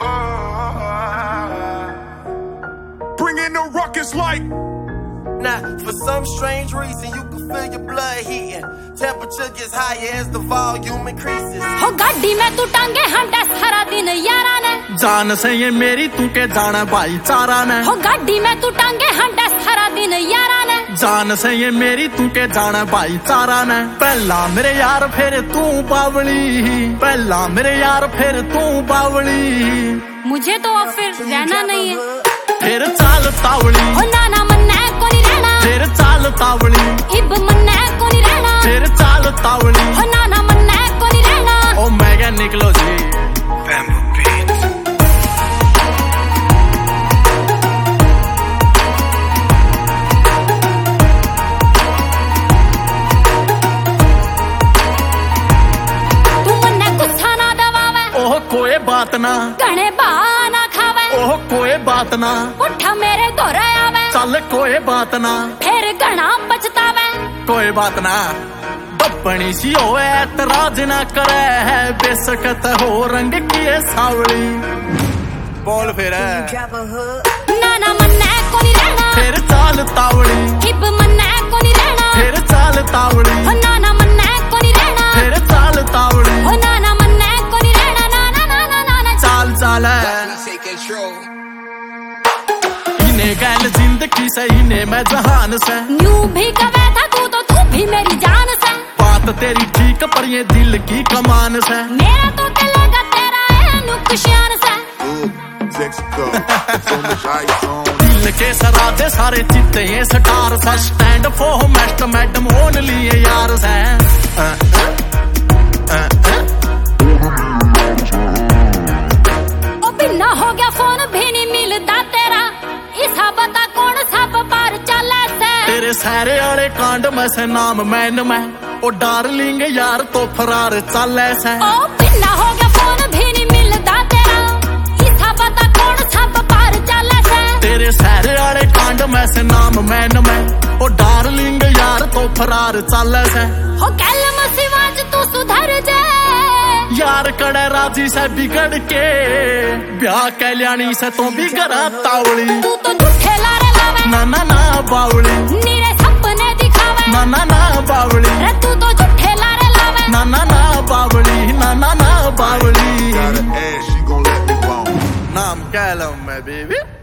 Bring in the ruckus like. Now, for some strange reason, you can feel your blood heating. Temperature gets higher as the volume increases. हो गाड़ी में तू टांगे हंडा सारा दिन यारा ने जान से ये मेरी तू के जाना भाईचारा ने हो गाड़ी में तू टांगे हंडा सारा दिन यारा ने जान से ये मेरी तू के जाना भाईचारा ने पहला मेरे यार फिर तू बावली पहला मेरे यार फिर तू बावली मुझे तो अब फिर रहना नहीं है फिर चाल तावली हो नाना मन्ना को नहीं रहना फिर चाल तावली इब मन्ना को नहीं रहना फिर चाल तावली हो नाना मन्ना को नहीं रहना ओ मैं क्या निकलो जी तू मन्ना गुस्सा ना दबावे ओह कोई बात ना घणे बहाना खावे ओह कोई बात ना उठा मेरे घर आवे चल कोई बात ना फिर घना पछतावे कोई बात ना बपनी सी हो ऐतराज ना करे है बेसकत हो रंग की है सावली बोल फिर नाना मन्ना को नहीं रहना फिर चाल तावली इब मन्ना को नहीं रहना फिर चाल तावली हो नाना मन्ना को नहीं रहना फिर चाल तावली हो नाना मन्ना को नहीं रहना नाना नाना नाना चाल चाल इन्हें गैल जिंदगी से इन्हें मैं जहान से यूं भी कवे था तू भी मेरी जान से बात तेरी ठीक पर ये दिल की कमान से मेरा तो चलेगा तेरा है नुकसान से दिल के सराधे सारे चित्ते ये स्टार सा स्टैंड फॉर मेस्ट मैडम ओनली यार से ओ बिना हो गया फोन भी नहीं मिलता तेरा इसा बता कौन सा पार चले से तेरे सारे आले कांड में से नाम मैन में ओ डार्लिंग यार तो फरार चल ऐसा ओ बिना हो गया फोन भी नहीं मिलता तेरा इसा बता कौन सा पार चले से तेरे सारे आले कांड में से नाम मैन में ओ डार्लिंग यार तो फरार चल ऐसा हो कल मुसीबत तू सुधर जा यार कड़े राजी से बिगड़ के ब्याह कल्याणी से तो बिगड़ा तावली तू तो झूठे लारे लावे ना ना ना बावली नीरे सपने दिखावे ना ना ना बावली रे तू तो झूठे लारे लावे ना ना ना बावली ना ना ना बावली Got an ass, she gon' let me bone. नाम क्या लो मैं बेबी